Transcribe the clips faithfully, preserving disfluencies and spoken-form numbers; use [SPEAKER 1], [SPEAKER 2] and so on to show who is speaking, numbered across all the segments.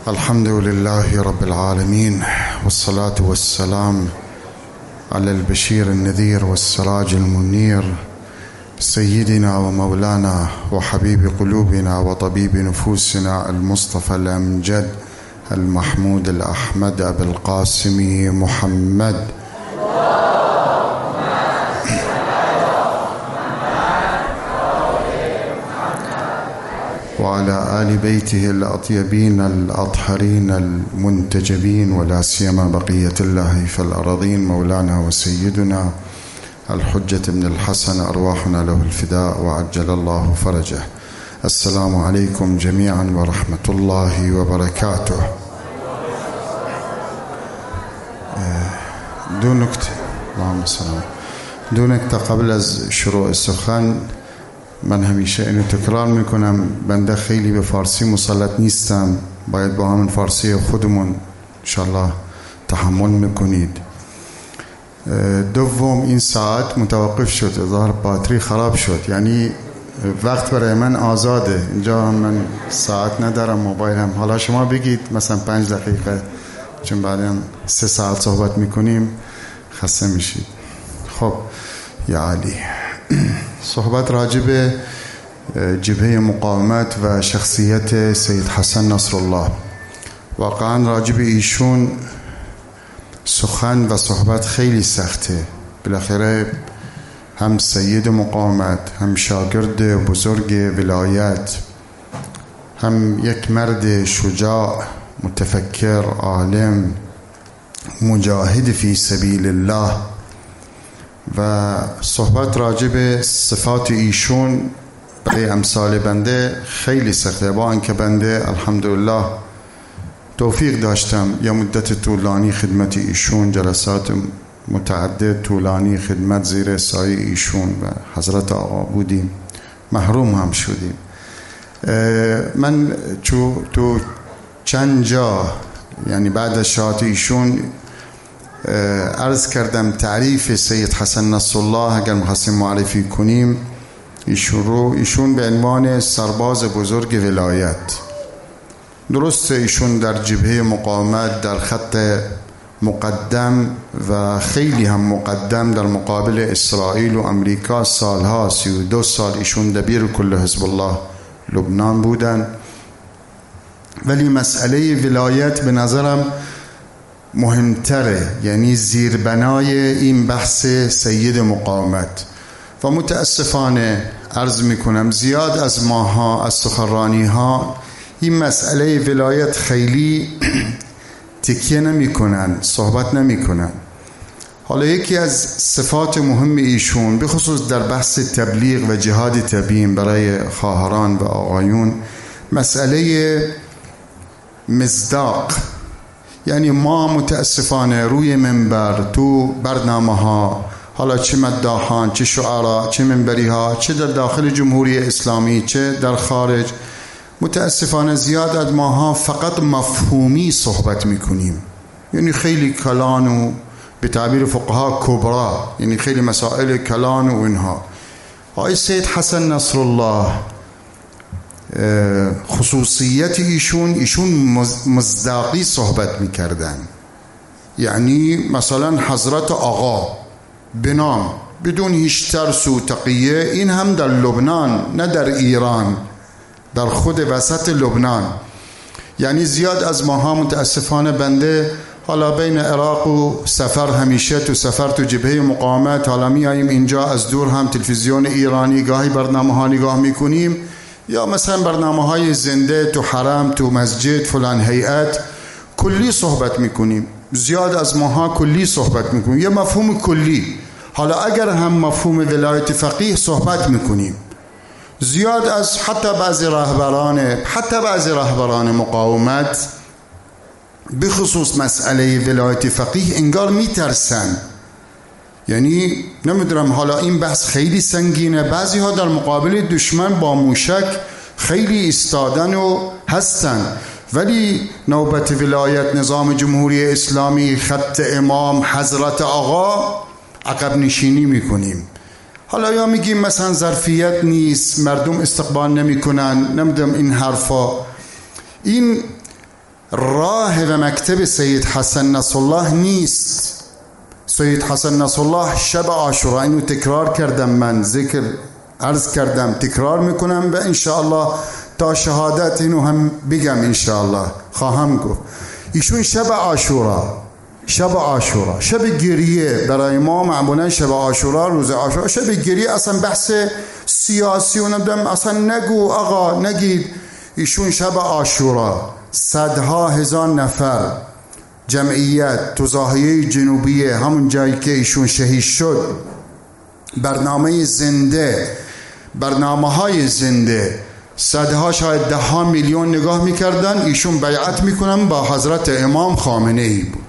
[SPEAKER 1] الحمد لله رب العالمين، والصلاة والسلام على البشير النذير والسراج المنير، سيدنا ومولانا وحبيب قلوبنا وطبيب نفوسنا المصطفى الأمجد المحمود الأحمد أبي القاسم محمد وعلى آل بيته الأطيبين الأطهرين المنتجبين، ولا سيما بقية الله في الأراضين، مولانا وسيدنا الحجة بن الحسن أرواحنا له الفداء وعجل الله فرجه. السلام عليكم جميعا ورحمة الله وبركاته. دو نکته اللهم صل دو نکته قبل از شروع سخن، من همیشه اینو تکرار میکنم، بنده خیلی به فارسی مسلط نیستم، باید با همین فارسی خودمون انشالله تحمل میکنید. دوم، این ساعت متوقف شد، ظاهر باتری خراب شد، یعنی وقت برای من آزاده، اینجا هم من ساعت ندارم، موبایلم. حالا شما بگید مثلا پنج دقیقه، چون بعدا سه ساعت صحبت میکنیم خسته میشید. خب یا علی، صحبت راجع به جبهه مقاومت و شخصیت سید حسن نصرالله. واقعا راجع به ایشون سخن و صحبت خیلی سخته. بالاخره هم سید مقاومت، هم شاگرد بزرگ ولایت، هم یک مرد شجاع، متفکر، عالم، مجاهد فی سبیل الله. و صحبت راجع به صفات ایشون برای امثال بنده خیلی سخته، با اینکه بنده الحمدلله توفیق داشتم یه مدت طولانی خدمت ایشون، جلسات متعدد طولانی خدمت زیر سایه ایشون و حضرت آقا بودیم، محروم هم شدیم. من تو, تو چند جا یعنی بعد از شهادت ایشون عرض کردم تعریف سید حسن نصرالله اگر می‌خواستیم معرفی کنیم ایشون رو، ایشون به عنوان سرباز بزرگ ولایت. درسته ایشون در جبهه مقاومت در خط مقدم و خیلی هم مقدم در مقابل اسرائیل و امریکا سالها، سی و دو سال ایشون دبیر کل حزب الله لبنان بودن، ولی مسئله ولایت به نظرم مهمتره، یعنی زیربنای این بحث سید مقاومت. و متاسفانه عرض میکنم زیاد از ماها، از سخنرانی ها، این مسئله ولایت خیلی تکیه نمی کنن، صحبت نمی کنن. حالا یکی از صفات مهم ایشون به خصوص در بحث تبلیغ و جهاد تبیین برای خواهران و آقایون، مسئله مصداق. یعنی ما متاسفانه روی منبر، تو برنامه ها، حالا چه مداحان، چه شعرا، چه منبری ها، چه در داخل جمهوری اسلامی، چه در خارج، متاسفانه زیاد از ماها فقط مفهومی صحبت میکنیم، یعنی خیلی کلان و به تعبیر فقها کبرا، یعنی خیلی مسائل کلان و اینها. آقای سید حسن نصرالله خصوصیت ایشون، ایشون مصداقی صحبت میکردن. یعنی مثلا حضرت آقا به نام، بدون هیچ ترس و تقیه، این هم در لبنان، نه در ایران، در خود وسط لبنان. یعنی زیاد از ماها متاسفانه بنده حالا بین عراق و سفر، همیشه تو سفر تو جبهه مقاومت، حالا می آییم اینجا از دور هم تلویزیون ایرانی گاهی برنامه ها نگاه میکنیم، یا مثلا برنامه های زنده تو حرم، تو مسجد، فلان هیئت، کلی صحبت میکنیم. زیاد از ماها کلی صحبت میکنیم، یه مفهوم کلی. حالا اگر هم مفهوم ولایت فقیه صحبت میکنیم، زیاد از حتی بعضی رهبران حتی بعضی رهبران مقاومت به خصوص مسئله ولایت فقیه انگار میترسن. یعنی نمیدونم، حالا این بحث خیلی سنگینه، بعضی ها در مقابل دشمن با موشک خیلی ایستادن و هستن، ولی نوبت ولایت، نظام جمهوری اسلامی، خط امام، حضرت آقا، عقب نشینی میکنیم. حالا یا میگیم مثلا ظرفیت نیست، مردم استقبال نمیکنن، نمیدونم این حرفا. این جایگاه و مکتب سید حسن نصرالله نیست. سید حسن نصرالله شب عاشورا، اینو تکرار کردم، من ذکر عرض کردم، تکرار میکنم و انشاءالله تا شهادت اینو هم بگم انشاءالله خواهم گفت. ایشون شب عاشورا، شب عاشورا شب گریه برای ما معمولا شب عاشورا، روز عاشورا شب گریه، اصلا بحث سیاسی و نمیدونم اصلا نگو آقا نگید. ایشون شب عاشورا صدها هزار نفر جمعیت تو زاهیه جنوبیه، همون جایی که ایشون شهید شد، برنامه زنده، برنامه های زنده، صدها شاید ده ها میلیون نگاه میکردن. ایشون بیعت میکنن با حضرت امام خامنه ای بود،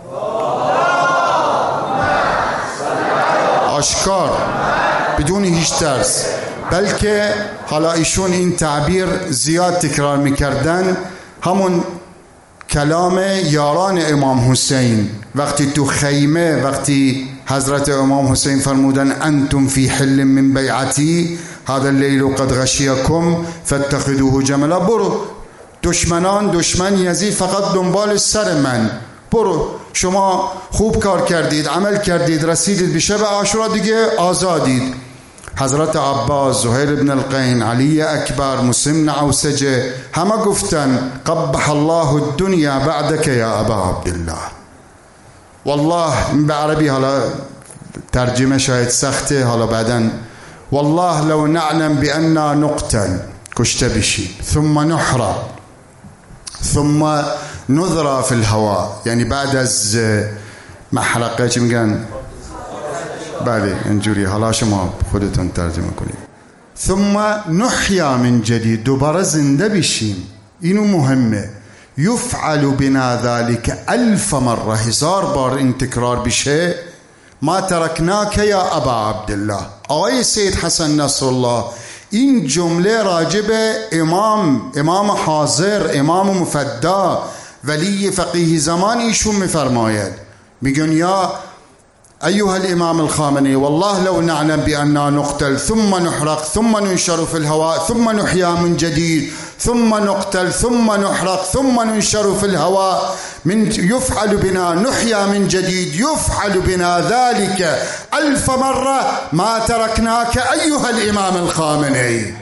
[SPEAKER 1] آشکار بدون هیچ ترس. بلکه حالا ایشون این تعبیر زیاد تکرار میکردن، همون کلام یاران امام حسین وقتی تو خیمه، وقتی حضرت امام حسین فرمودن انتم فی حل من بیعتی هذا اللیل قد غشیکم فاتخذوه جملا، برو دشمنان، دشمن یزید فقط دنبال سر من، برو شما خوب کار کردید، عمل کردید، رسیدید به شب عاشورا، دیگه آزادید. حضرت عباس، زهیر ابن القین، علی اکبر، مسلم نعوسجه، همه گفتن قبح الله الدنیا بعدك یا ابا عبدالله. والله به عربی حالا ترجمه شاید سخته، حالا بعدن والله لو نعلم بأننا نقتل، کشته بشی، ثم نحرق ثم نذرا في الهواء، یعنی بعد از محرقه چی میگن؟ بله اینجوری، حالا شما خودتون ترجمه کنید. ثم نحیا من جدید، دوباره زنده بشیم، اینو مهمه. یفعل بنا ذلك الف مره، هزار بار این تکرار بشه. ما ترکناک یا ابا عبدالله. آقای سید حسن نصرالله این جمله راجب امام، امام حاضر، امام مفدا، ولی فقیه زمان ایشون میفرماید، میگن یا أيها الإمام الخامنئي والله لو نعلم بأننا نقتل ثم نحرق ثم ننشر في الهواء ثم نحيا من جديد ثم نقتل ثم نحرق ثم ننشر في الهواء، من يفعل بنا نحيا من جديد، يفعل بنا ذلك ألف مرة ما تركناك أيها الإمام الخامنئي.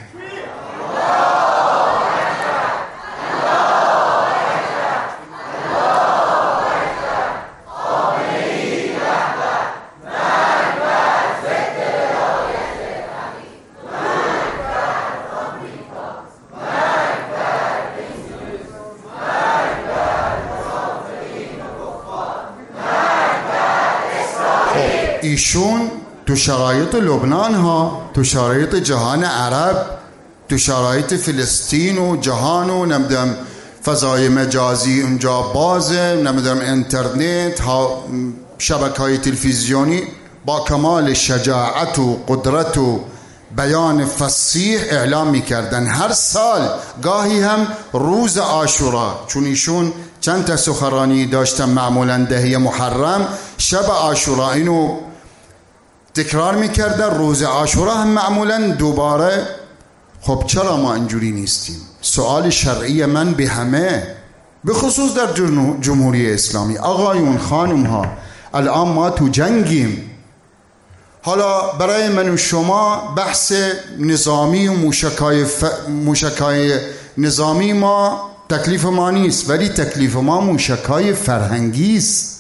[SPEAKER 1] ایشون تو شرایط لبنان ها، تو شرایط جهان عرب، تو شرایط فلسطین و جهان و نمیدونم فضای مجازی اونجا بازه، نمیدونم اینترنت ها، شبکه‌های تلویزیونی، با کمال شجاعت و قدرت و بیان فصیح اعلام میکردن هر سال، گاهی هم روز عاشورا، چون ایشون چند تا سخنرانی داشتن معمولا دهه محرم، شب عاشورا اینو تکرار میکردن، روز عاشورا هم معمولا دوباره. خب چرا ما اینجوری نیستیم؟ سوال شرعی من به همه، به خصوص در جمهوری اسلامی، آقایون خانم ها، الان ما تو جنگیم. حالا برای من و شما بحث نظامی و موشکای, ف... موشکای نظامی ما تکلیف ما نیست، ولی تکلیف ما موشکای فرهنگی است.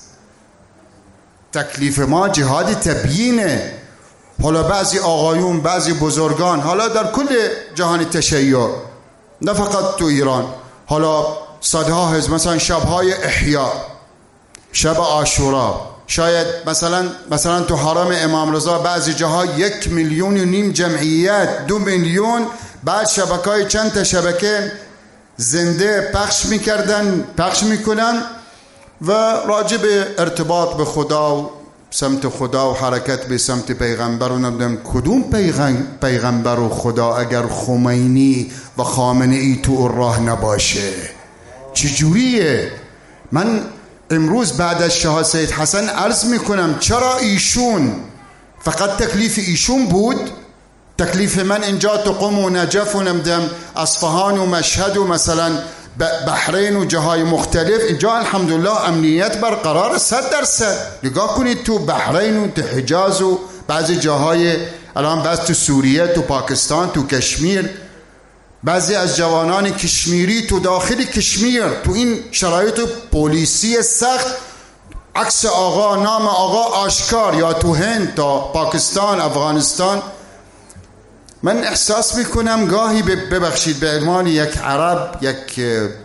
[SPEAKER 1] تکلیف ما جهاد تبیینه. حالا بعضی آقایون، بعضی بزرگان، حالا در کل جهان تشیع، نه فقط تو ایران، حالا صدها هزار، مثلا شبهای احیا، شب عاشورا، شاید مثلا مثلا تو حرم امام رضا بعضی جاها یک میلیون و نیم جمعیت، دو میلیون، بعد شبکه‌های چند تا شبکه زنده پخش میکردن، پخش میکنن و راجب ارتباط به خدا و سمت خدا و حرکت به سمت پیغمبر و نمیدونم کدوم پیغمبر و خدا اگر خمینی و خامنه ای تو راه نباشه چجوریه؟ من امروز بعد از شاه سید حسن عرض میکنم چرا ایشون فقط تکلیف ایشون بود؟ تکلیف من اینجا تو قم و نجف و نمیدونم اصفهان و مشهد و مثلا بحرین و جاهای مختلف. اینجا الحمدلله امنیت برقرار صد درصد. نگاه کنید تو بحرین و تو حجاز و بعضی جاهای، الان بعض تو سوریه، تو پاکستان، تو کشمیر، بعضی از جوانان کشمیری تو داخل کشمیر تو این شرایط پلیسی سخت، عکس آقا، نام آقا آشکار، یا تو هند تا پاکستان، افغانستان. من احساس میکنم گاهی، ببخشید به عنوان یک عرب، یک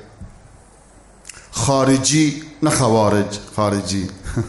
[SPEAKER 1] خارجی، نه خوارج، خارجی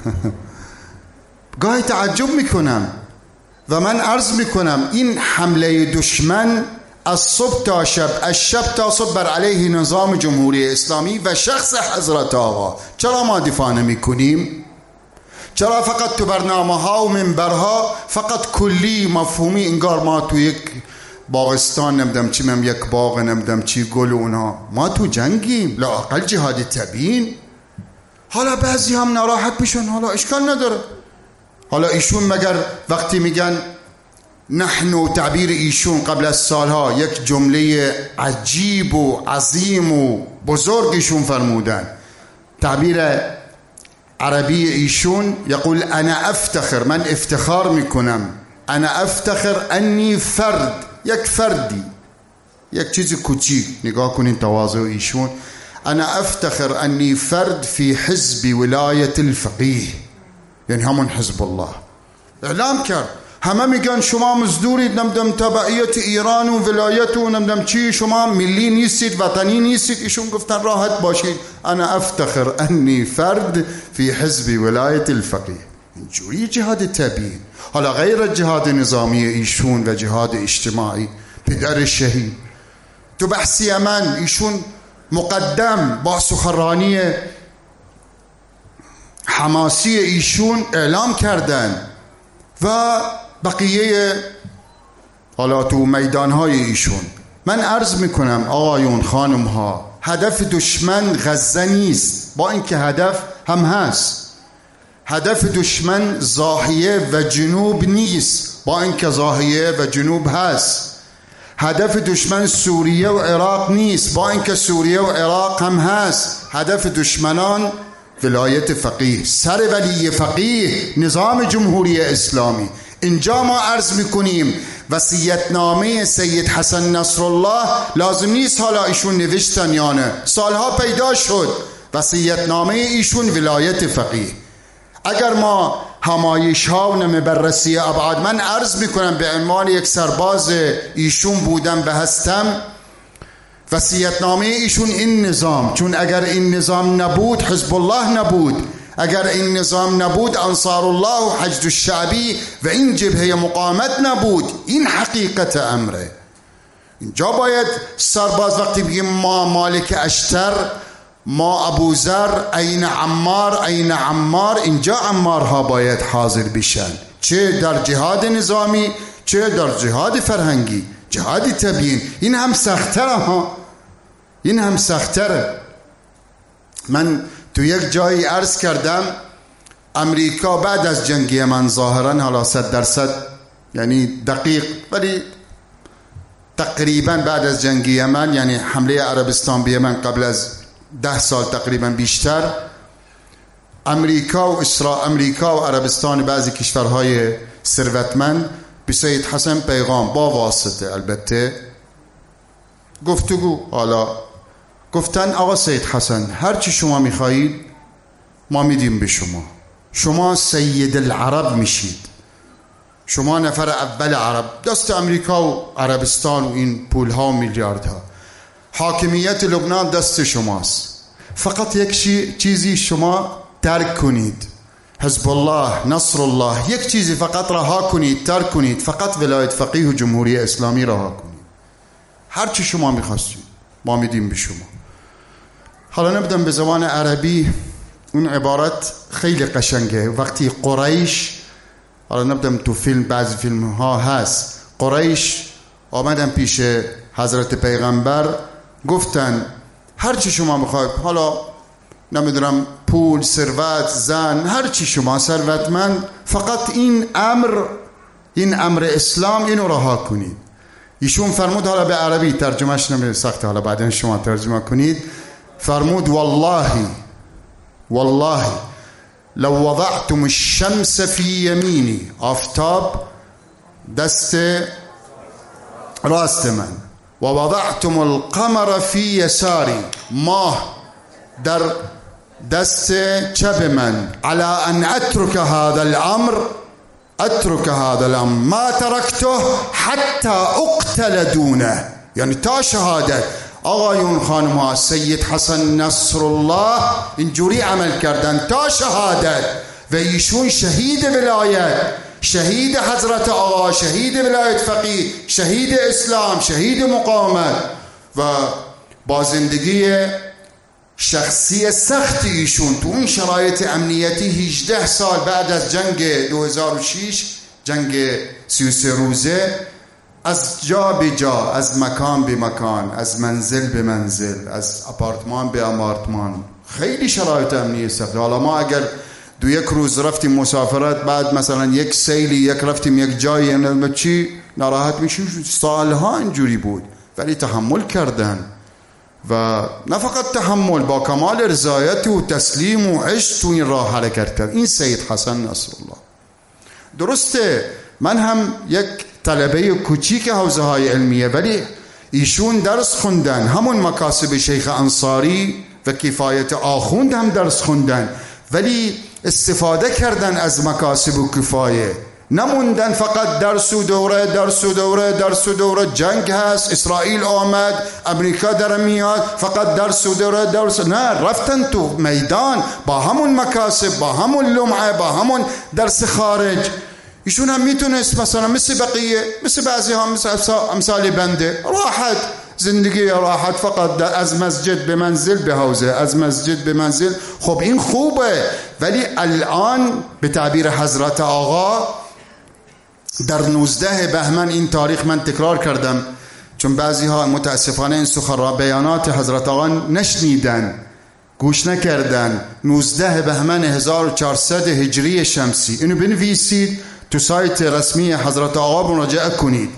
[SPEAKER 1] گاهی تعجب میکنم و من عرض میکنم این حمله دشمن از صبح تا شب، از شب تا صبح بر علیه نظام جمهوری اسلامی و شخص حضرت آقا، چرا ما دفاع نمی کنیم؟ چرا فقط تو برنامه ها و منبرها فقط کلی مفهومی، انگار ما تو یک باغستان نمیدم چی، من یک باغ نمیدم چی گل و اونها، ما تو جنگیم، لااقل جهاد تبیین. حالا بعضی هم ناراحت میشن، حالا اشکال نداره. حالا ایشون مگر وقتی میگن نحن، تعبیر ایشون قبل از سالها یک جمله عجیب و عظیم و بزرگشون فرمودن، تعبیر عربی ایشون یقول انا افتخر، من افتخار میکنم، انا افتخر انی فرد، یک فردی، یک چیز کوچیک. نگاه کنین تواضع ایشون، انا افتخر انی فرد فی حزب ولایت الفقیه، یعنی همون حزب الله اعلام کرد. همه میگن شما مزدورید، نمیدونم تبعیت ایران و ولایت و نمیدونم چی، شما ملی نیستید، وطنی نیستید. ایشون گفتن راحت باشید، انا افتخر انی فرد فی حزب ولایت الفقیه. اینجوری جهاد تبیین. حالا غیر جهاد نظامی ایشون و جهاد اجتماعی، پدر شهید تو بحث یمن ایشون مقدم با سخنرانی حماسی ایشون اعلام کردن و بقیه حالا تو میدانهای ایشون. من عرض میکنم آقایون خانم ها، هدف دشمن غزه نیست، با اینکه هدف هم هست. هدف دشمن ضاحیه و جنوب نیست، با اینکه ضاحیه و جنوب هست. هدف دشمن سوریه و عراق نیست، با اینکه سوریه و عراق هم هست. هدف دشمنان ولایت فقیه، سر ولی فقیه، نظام جمهوری اسلامی. اینجا ما عرض میکنیم وصیت‌نامه سید حسن نصرالله لازم نیست حالا ایشون نوشتن یا نه، سالها پیدا شد وصیت‌نامه ایشون ولایت فقیه. اگر ما همایش ها و نمی بررسی ابعاد، من عرض میکنم به عنوان یک سرباز ایشون بودم و هستم، وصیت‌نامه ایشون این نظام، چون اگر این نظام نبود حزب الله نبود، اگر این نظام نبود انصار الله و حشد الشعبی و این جبهه مقاومت نبود. این حقیقت امره. اینجا باید سرباز وقتی بگیم ما مالک اشتر، ما ابوذر، این عمار، این عمار، اینجا عمارها باید حاضر بشن، چه در جهاد نظامی چه در جهاد فرهنگی، جهاد تبیین. این هم سخت‌تره ها، این هم سخت‌تره. من تو یک جایی عرض کردم امریکا بعد از جنگ یمن ظاهرا، حالا صد درصد یعنی دقیق، ولی تقریبا بعد از جنگ یمن، یعنی حمله عربستان به یمن قبل از ده سال تقریبا بیشتر، امریکا و اسرائیل، امریکا و عربستان، بعضی کشورهای ثروتمند به سید حسن پیغام با واسطه البته گفتگو، حالا گفتن آقا سید حسن هر چی شما میخواهید ما میدیم به شما، شما سید العرب میشید، شما نفر اول عرب، دست امریکا و عربستان و این پول ها و میلیارد ها، حاکمیت لبنان دست شماست، فقط یک چیزی شما ترک کنید، حزب الله، نصر الله، یک چیزی فقط رها کنید، ترک کنید، فقط ولایت فقیه و جمهوری اسلامی رها کنید، هر چی شما میخواستید ما میدیم به شما. حالا نبدم به زبان عربی، اون عبارت خیلی قشنگه. وقتی قریش، حالا نبدم تو فیلم، بعضی فیلم ها هست، قریش آمدن پیش حضرت پیغمبر گفتن هر چی شما میخواید، حالا نمیدونم پول، ثروت، زن، هر چی شما ثروتمند، فقط این امر، این امر اسلام، اینو رها کنید. ایشون فرمود، حالا به عربی ترجمهش نمیشه سخته، حالا بعدین شما ترجمه کنید، فرمود والله والله لو وضعتم الشمس في يميني، آفتاب دست راست من، و وضعتم القمر في يساري، ماه در دست چپ من، على ان اترك هذا الامر اترك هذا الامر ما تركته حتى اقتل دونه. یعنی تا شهادت. آقایون خانم‌ها، سید حسن نصرالله اینجوری عمل کردن تا شهادت و ایشون شهید ولایت، شهید حضرت آقا، شهید ولایت فقیه، شهید اسلام، شهید مقاومت و با زندگی شخصی سخت ایشون تو اون شرایط امنیتی هجده سال بعد از جنگ دو هزار و شش، جنگ سی و سه روزه، از جا به جا، از مکان به مکان، از منزل به منزل، از آپارتمان به آپارتمان، خیلی شرایط امنیتی سخت. حالا ما اگر دو یک روز رفتیم مسافرت، بعد مثلا یک سیلی، یک رفتیم یک جایی، یعنی چی ناراحت میشیم. سالها اینجوری بود ولی تحمل کردن و نه فقط تحمل، با کمال رضایت و تسلیم و عشق تو این راه حرکت کرد. این سید حسن نصرالله. درسته من هم یک طلبه کوچیک حوزه های علمیه، ولی ایشون درس خوندن، همون مکاسب شیخ انصاری و کفایت آخوند هم درس خوندن، ولی استفاده کردن از مکاسب و کفایه، نموندن فقط درس و دوره درس و دوره درس و دوره. جنگ هست، اسرائیل آمد، امریکا در میاد، فقط درس و دوره درس. نه، رفتن تو میدان با همون مکاسب، با همون لمعه، با همون درس خارج. ایشون هم میتونست مثلا مثل بقیه، مثل بعضی ها، مثل امثال بنده، راحت زندگی راحت، فقط از مسجد به منزل به حوزه، از مسجد به منزل. خب این خوبه، ولی الان به تعبیر حضرت آقا در نوزده بهمن، این تاریخ من تکرار کردم چون بعضی ها متاسفانه این سخنرانی بیانات حضرت آقا نشنیدن، گوش نکردن. نوزده بهمن هزار و چهارصد هجری شمسی، اینو بنویسید تو سایت رسمی حضرت آقا مراجعه کنید.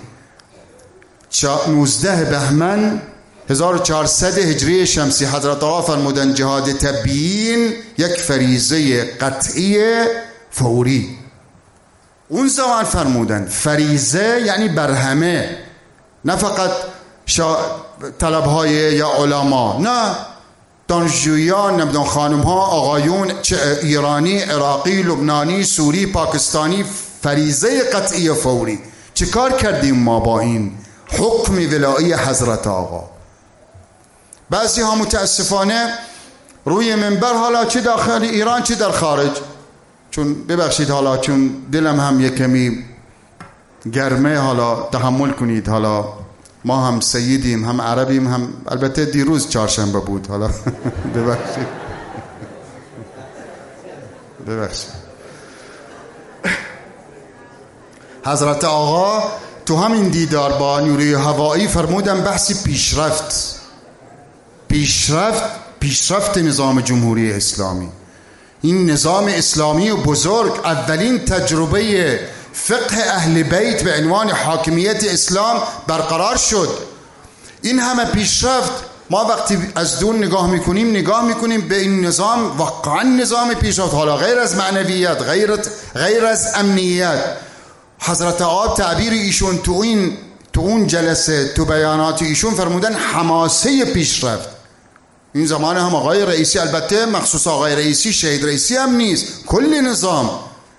[SPEAKER 1] نوزده بهمن هزار و چهارصد هجری شمسی حضرت آقا فرمودن جهاد تبیین یک فریضه قطعی فوری. اون زمان فرمودن فریضه یعنی برهمه، نه فقط شا... طلبهای یا علما، نه، دانشجویان، نمیدون خانم ها، آقایون، ایرانی، عراقی، لبنانی، سوری، پاکستانی، فریضه قطعی فوری. چه کار کردیم ما با این حکم ولایی حضرت آقا؟ بعضی ها متاسفانه روی منبر، حالا چه داخل ایران چه در خارج، چون ببخشید حالا چون دلم هم یک کمی گرمه، حالا تحمل کنید، حالا ما هم سیدیم، هم عربیم، هم البته دیروز چهارشنبه بود، حالا ببخشید ببخشید. حضرت آقا تو همین دیدار با نیروی هوایی فرمودن بحث پیشرفت پیشرفت پیشرفت نظام جمهوری اسلامی. این نظام اسلامی و بزرگ، اولین تجربه فقه اهل بیت به عنوان حاکمیت اسلام برقرار شد. این همه پیشرفت، ما وقتی از دون نگاه میکنیم نگاه میکنیم به این نظام، واقعا نظام پیشرفت، حالا غیر از معنویت، غیر غیر از امنیت. حضرت آقا تعبیر ایشون تو این تو اون جلسه، تو بیانات ایشون فرمودن حماسه پیشرفت. این زمان هم آقای رئیسی، البته مخصوص آقای رئیسی، شهید رئیسی هم نیست، کل نظام.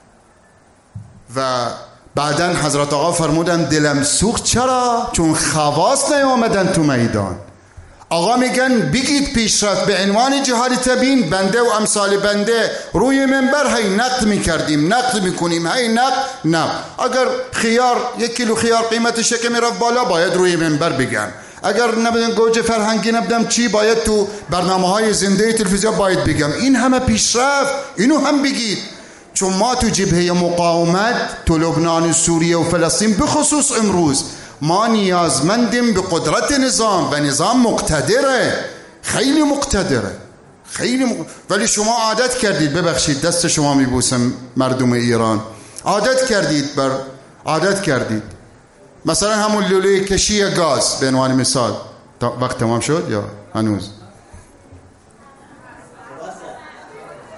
[SPEAKER 1] و بعداً حضرت آقا فرمودن دلم سوخت. چرا؟ چون خواص نیامدن تو میدان. آقا میگن بگید پیشرفت به عنوان جهاد تبیین. بنده و امثال بنده روی منبر هی نقد میکردیم، نقد میکنیم، هی نقد. نه، اگر خیار یک کیلو خیار قیمتش که میرفت بالا باید روی منبر بگم. اگر نبودن گوجه فرهنگی نبودم چی، باید تو برنامه های زنده تلویزیون باید بگم. این همه پیشرفت، اینو هم بگید. چون ما تو جبهه مقاومت تو لبنان و سوریه و فلسطین بخصوص امروز ما نیازمندیم به قدرت نظام و نظام مقتدره، خیلی مقتدره، خیلی مقتدره. ولی شما عادت کردید، ببخشید دست شما میبوسم مردم ایران، عادت کردید بر عادت کردید مثلا همون لوله کشی گاز به عنوان مثال. وقت تمام شد یا هنوز؟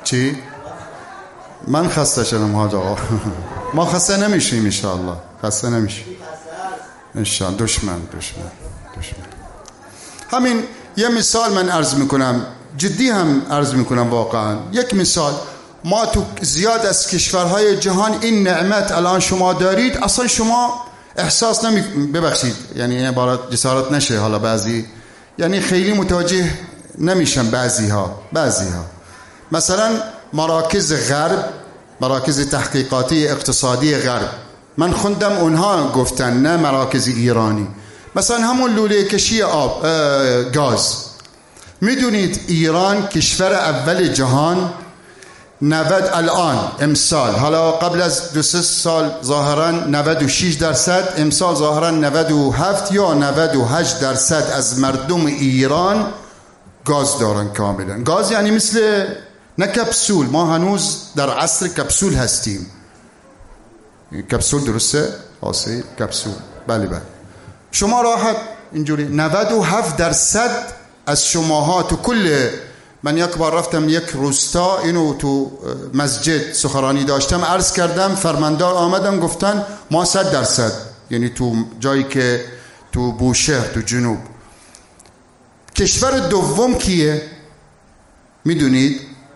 [SPEAKER 1] چی؟ من خسته شدم حاج آقا. ما خسته نمیشیم انشاءالله، خسته نمیشیم انشاءالله. دشمن دشمن دشمن. همین یه مثال من عرض میکنم، جدی هم عرض میکنم واقعا. یک مثال، ما تو زیاد از کشورهای جهان این نعمت الان شما دارید، اصلا شما احساس نمی ببخشید یعنی این عبارت جسارت نشه حالا بعضی یعنی خیلی متوجه نمیشن بعضی ها بعضی ها مثلا مراکز غرب، مراکز تحقیقاتی اقتصادی غرب، من خوندم اونها گفتن نه مراکز ایرانی. مثلا همون لوله کشی آب گاز، میدونید ایران کشور اول جهان نود الان امسال، حالا قبل از دو سه سال ظاهرا نود و شش درصد، امسال ظاهرا نود و هفت یا نود و هشت درصد از مردم ایران گاز دارن کاملا. گاز یعنی مثل نه کپسول، ما هنوز در عصر کپسول هستیم. کپسول درسته؟ آسه کپسول، بله بله. شما راحت اینجوری نود و هفت درصد از شماها تو کل، من یک بار رفتم یک روستا، اینو تو مسجد سخنرانی داشتم، عرض کردم، فرماندار آمدن گفتن ما صد درصد، یعنی تو جایی که تو بوشهر تو جنوب. کشور دوم کیه؟ میدونید؟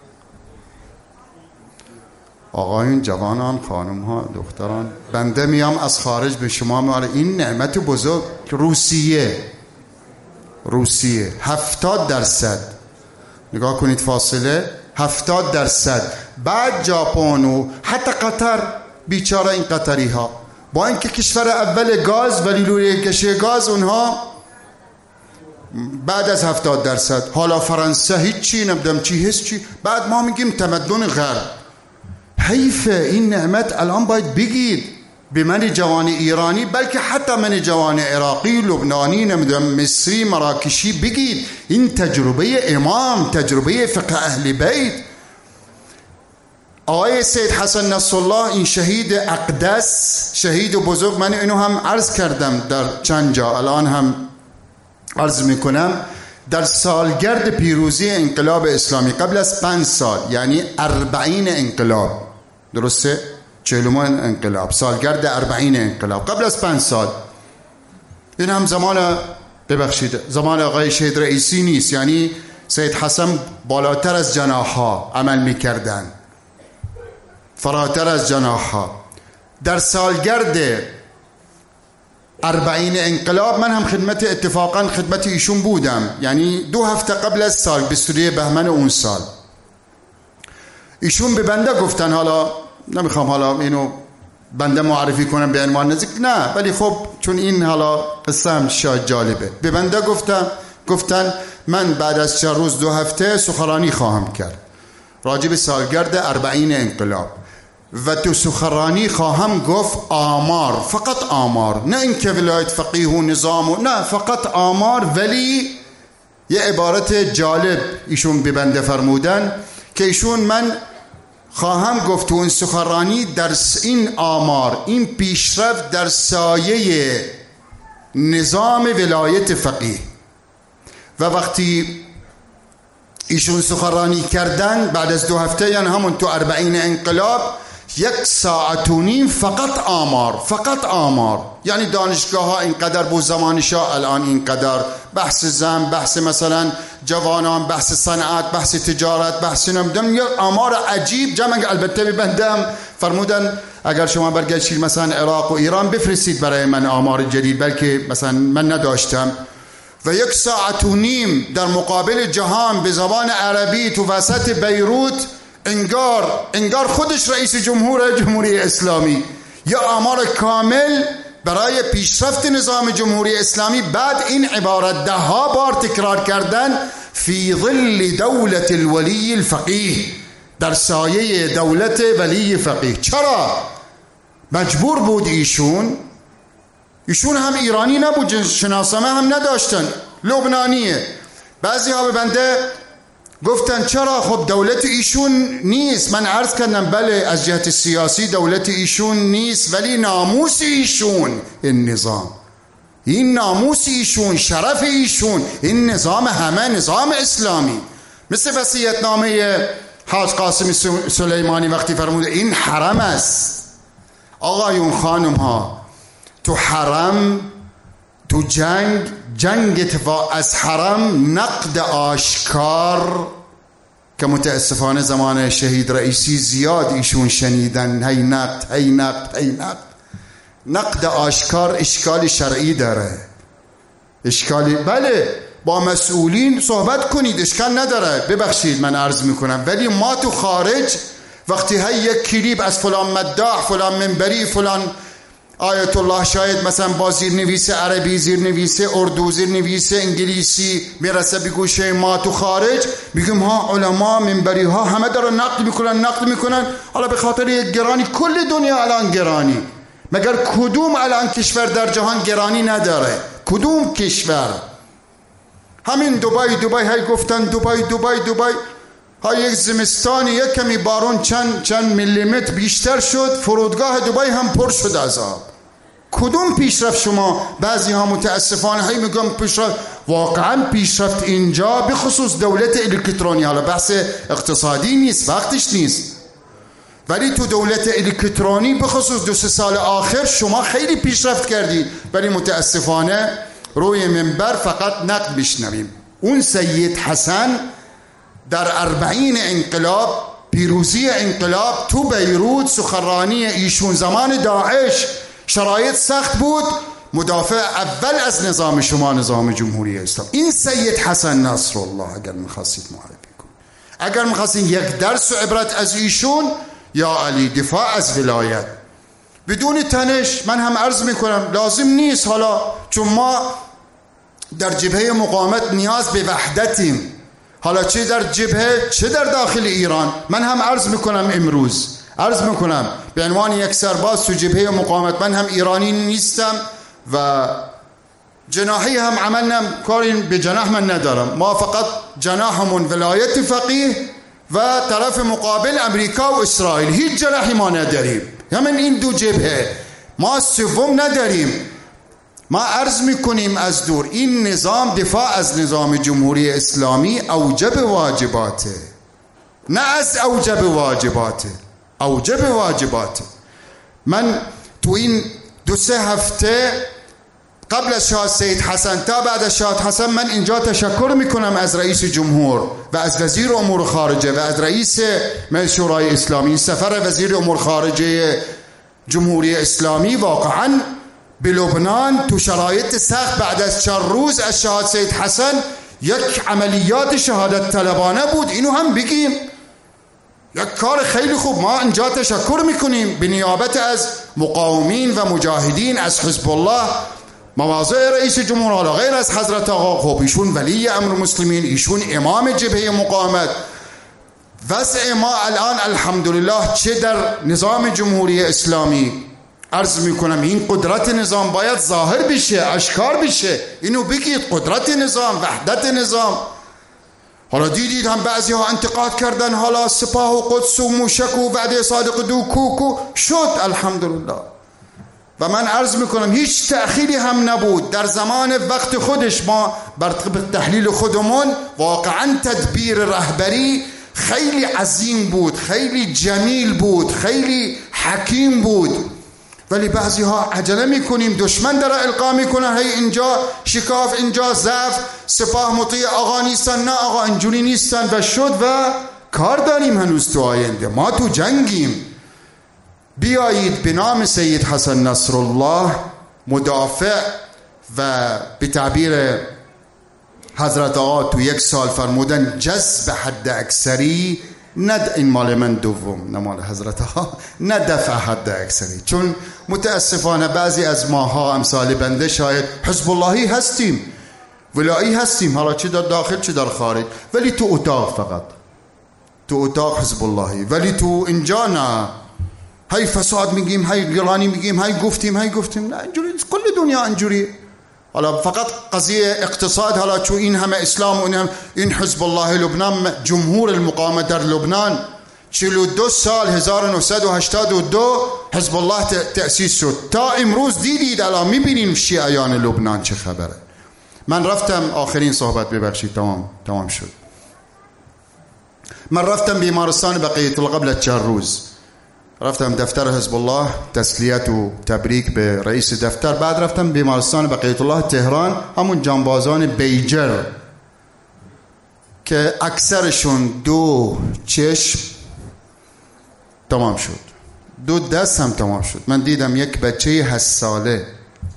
[SPEAKER 1] آقایون، جوانان، خانم ها، دختران، بنده میام از خارج به شما میاره این نعمت بزرگ. روسیه روسیه هفتاد درصد، نگاه کنید فاصله، هفتاد درصد. بعد ژاپن و حتی قطر، بیچاره این قطری ها، با اینکه کشور اول گاز ولی لوله کشی گاز اونها بعد از هفتاد درصد. حالا فرانسه هیچی نمیدونم چی هست چی. بعد ما میگیم تمدن غرب. حیفه این نعمت الان باید بگید به من جوان ایرانی، بلکه حتی من جوان عراقی، لبنانی، نمیدونم مصری، مراکشی، بگید این تجربه امام، تجربه فقه اهل بیت. آقای سید حسن نصرالله، این شهید اقدس، شهید بزرگ، من اینو هم عرض کردم در چند جا، الان هم عرض میکنم. در سالگرد پیروزی انقلاب اسلامی قبل از پنج سال، یعنی اربعین انقلاب، درسته؟ چهلم انقلاب، سالگرد اربعین انقلاب قبل از پنج سال، این هم زمان، ببخشید، زمان آقای شهید رئیسی نیست، یعنی سید حسن بالاتر از جناحها عمل میکردن، فراتر از جناحها. در سالگرد اربعین انقلاب من هم خدمت، اتفاقا خدمت ایشون بودم، یعنی دو هفته قبل از سال بیست و دو بهمن اون سال. ایشون به بنده گفتن، حالا نمیخوام حالا اینو بنده معرفی کنم به عنوان نزدیک، نه، ولی خب چون این حالا قصه هم شاید جالبه. به بنده گفتم گفتن من بعد از چند روز دو هفته سخنرانی خواهم کرد راجع به سالگرد اربعین انقلاب، و تو سخنرانی خواهم گفت آمار، فقط آمار، نه اینکه ولایت فقیه و نظام و نه، فقط آمار. ولی یه عبارت جالب ایشون به بنده فرمودن که ایشون من خواهم گفت تو این سخنرانی در این آمار، این پیشرفت در سایه نظام ولایت فقیه. و وقتی ایشون سخنرانی کردن بعد از دو هفته، یعنی همون تو اربعین انقلاب، یک ساعت و نیم فقط آمار، فقط آمار. یعنی دانشگاه ها اینقدر بود زمان شاه، الان اینقدر، بحث زن، بحث مثلا جوانان، بحث صنعت، بحث تجارت، بحث نمیدونم، یک آمار عجیب جمع. البته ببندم فرمودن اگر شما برگشتید مثلا عراق و ایران بفرستید برای من آمار جدید، بلکه مثلا من نداشتم. و یک ساعت و نیم در مقابل جهان به زبان عربی تو وسط بیروت، انگار انگار خودش رئیس جمهور جمهوری اسلامی، یا آمار کامل برای پیشرفت نظام جمهوری اسلامی. بعد این عبارت ده ها بار تکرار کردن، فی ظل دولت الولی الفقیه، در سایه دولت ولی فقیه. چرا؟ مجبور بود ایشون ایشون هم ایرانی نبود، شناسنامه هم نداشتن، لبنانیه. بعضی ها به بنده گفتن چرا؟ خب دولت ایشون نیست. من عرض کردم بله، از جهت سیاسی دولت ایشون نیست، ولی ناموس ایشون این نظام، این ناموس ایشون، شرف ایشون، این نظام همه نظام اسلامی. مثل وصیت‌نامه حاج قاسم سلیمانی وقتی فرمود این حرم است. آقایون خانم ها، تو حرم، تو جنگ جنگ اتفاق از حرم نقد آشکار که متاسفانه زمان شهید رئیسی زیاد ایشون شنیدن، هی نقد هی نقد هی نقد. نقد آشکار اشکال شرعی داره، اشکالی، بله با مسئولین صحبت کنید، اشکال نداره، ببخشید من عرض میکنم، ولی ما تو خارج وقتی هی یک کلیپ از فلان مداح، فلان منبری، فلان آیت الله شاید مثلا با زیرنویس عربی، زیرنویس اردو، زیرنویس انگلیسی میرسه به گوشه ما تو خارج، میگم ها علما منبری ها همه دارن نقد میکنن نقد میکنن. حالا به خاطر یک گرانی، کل دنیا الان گرانی، مگر کدوم الان کشور در جهان گرانی نداره؟ کدوم کشور؟ همین دبی دبی هی گفتن دبی دبی دبی ها یک زمستانی یک کمی بارون چند چند میلیمتر بیشتر شد، فرودگاه دبی هم پر شد از آب. کدوم پیشرفت شما؟ بعضی ها متاسفانه هی میگم پیشرفت، واقعا پیشرفت اینجا به خصوص دولت الکترونی، حالا بحث اقتصادی نیست، وقتش نیست، ولی تو دولت الکترونی به خصوص دو سه سال آخر شما خیلی پیشرفت کردید، ولی متاسفانه روی منبر فقط نقد بشنویم. اون سید حسن در اربعین انقلاب، پیروزی انقلاب تو بیروت، سخنرانی ایشون زمان داعش، شرایط سخت بود، مدافع اول از نظام شما نظام جمهوری اسلامی، این سید حسن نصرالله. اگر میخواستید معرفی کن، اگر میخواستید یک درس و عبرت از ایشون، یا علی دفاع از ولایت بدون تنش. من هم عرض میکنم لازم نیست، حالا چون ما در جبهه مقاومت نیاز به وحدتیم، حالا چه در جبهه چه در داخل ایران. من هم عرض میکنم امروز، عرض میکنم به عنوان یک سرباز تو جبهه مقاومت، من هم ایرانی نیستم و جناحی هم عملنم، کاری به جناح من ندارم، ما فقط جناحمون ولایت فقیه و طرف مقابل امریکا و اسرائیل، هیچ جناحی ما نداریم، همین این دو جبهه، ما سوم نداریم. ما عرض میکنیم از دور، این نظام دفاع از نظام جمهوری اسلامی اوجب واجباته، نه از اوجب واجباته، اوجب واجباته. من تو این دو سه هفته قبل از شاه سید حسن تا بعد از شاه حسن، من اینجا تشکر میکنم از رئیس جمهور و از وزیر امور خارجه و از رئیس مجلس شورای اسلامی. سفر وزیر امور خارجه جمهوری اسلامی واقعا به لبنان تو شرایط سخت بعد از چهار روز از شهادت سید حسن یک عملیات شهادت طلبانه بود، اینو هم بگیم، یک کار خیلی خوب. ما اینجا تشکر میکنیم به نیابت از مقاومین و مجاهدین، از حزب الله، مواضع رئیس جمهور، حالا غیر از حضرت آقا، خب ایشون ولی امر مسلمین، ایشون امام جبهه مقاومت. وضع ما الان الحمدلله چه در نظام جمهوری اسلامی، عرض میکنم این قدرت نظام باید ظاهر بشه، اشکار بشه، اینو بگید، قدرت نظام، وحدت نظام. حالا دیدید هم بعضی ها انتقاد کردن، حالا سپاه و قدس و موشک و وعده صادق دو کوکو شد، الحمدلله. و من عرض میکنم هیچ تأخیری هم نبود در زمان وقت خودش. ما بر طبق تحلیل خودمون واقعا تدبیر رهبری خیلی عظیم بود، خیلی جمیل بود، خیلی حکیم بود، ولی بعضی ها عجله میکنیم، دشمن داره القا میکنن، هی اینجا شکاف، اینجا ضعف، سپاه مطیع آقا نیستن، نه آقا اینجوری نیستن و شد و کار داریم هنوز تو آینده، ما تو جنگیم. بیایید به نام سید حسن نصرالله مدافع و به تعبیر حضرت آقا تو یک سال فرمودن جذب حد اکثری، ند این مال من دوم، نه مال حضرت ها، نه دفع حد اکثری. چون متاسفانه بعضی از ماها امثال بنده شاید حزب اللهی هستیم، ولایی هستیم، حالا چه در داخل چه در خارج، ولی تو اتاق، فقط تو اتاق حزب اللهی، ولی تو اینجا نه، هی فساد میگیم، هی گرانی میگیم، هی گفتیم هی گفتیم، نه اینجوری کل دنیا اینجوری. حالا فقط قضیه اقتصاد، حالا چون این همه اسلام و این, این حزب الله لبنان، جمهور المقاومت در لبنان چهل و دو سال هزار و نهصد و هشتاد و دو حزب الله تأسیس شد، تا امروز دیدید الان میبینیم شیعیان لبنان چه خبره. من رفتم آخرین صحبت، ببخشید تمام تمام شد. من رفتم بیمارستان بقیة الله قبل چهار روز، رفتم دفتر حزب الله تسلیت و تبریک به رئیس دفتر، بعد رفتم بیمارستان بقیة الله تهران، همون جانبازان بیجر که اکثرشون دو چشم تمام شد، دو دست هم تمام شد. من دیدم یک بچه هشت ساله،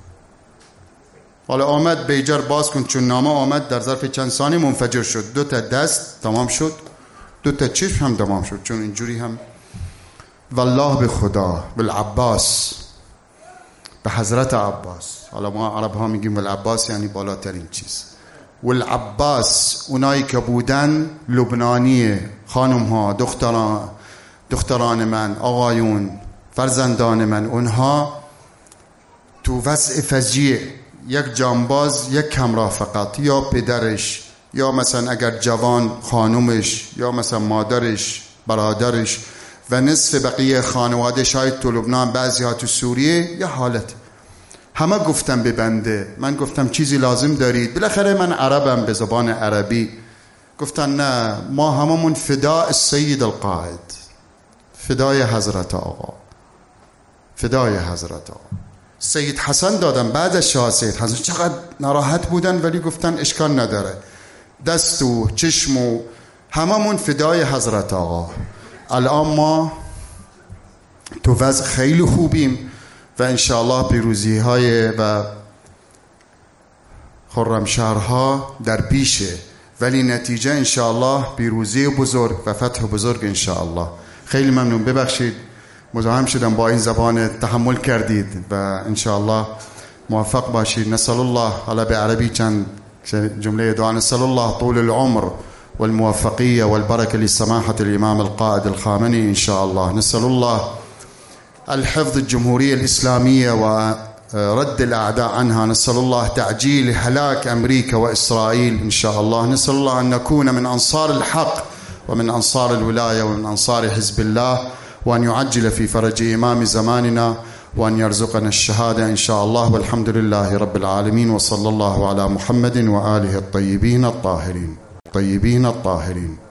[SPEAKER 1] حالا آمد بیجر باز کن، چون نامه آمد در ظرف چند ثانیه منفجر شد، دو تا دست تمام شد، دو تا چشم هم تمام شد، چون اینجوری هم. والله به خدا، بالعباس، به حضرت عباس، حالا ما عرب ها میگیم والعباس یعنی بالاترین چیز، والعباس اونایی که بودن لبنانی، خانم ها، دختران دختران من، آقایون، فرزندان من، اونها تو وضع فجیع، یک جانباز یک همراه فقط، یا پدرش، یا مثلا اگر جوان خانومش، یا مثلا مادرش، برادرش و نصف بقیه خانواده، شاید تو لبنان، بعضی ها تو سوریه. یه حالت همه گفتم به بنده، من گفتم چیزی لازم دارید؟ بالاخره من عربم، به زبان عربی گفتن نه، ما هممون فدای السید القائد، فدای حضرت آقا، فدای حضرت آقا. سید حسن دادم بعد از شاه سید حسن، چقدر ناراحت بودن ولی گفتن اشکال نداره، دست و چشم و هممون فدای حضرت آقا. الان ما تو وضع خیلی خوبیم و انشاءالله پیروزی های و خرمشهرها در پیشه، ولی نتیجه انشاءالله پیروزی بزرگ و فتح بزرگ انشاءالله. خیلی ممنون، ببخشید مزاحم شدم، با این زبان تحمل کردید و انشاءالله موفق باشید. نسأل الله، حالا به عربی چند جمله دعا، نسأل الله طول العمر والموفقية والبركة لسماحة الإمام القائد الخامنئي إن شاء الله. نسأل الله الحفظ الجمهورية الإسلامية ورد الأعداء عنها. نسأل الله تعجيل هلاك أمريكا وإسرائيل إن شاء الله. نسأل الله أن نكون من أنصار الحق ومن أنصار الولاية ومن أنصار حزب الله، وأن يعجل في فرج إمام زماننا، وأن يرزقنا الشهادة إن شاء الله. والحمد لله رب العالمين، وصلى الله على محمد وآله الطيبين الطاهرين الطيبين الطاهرين.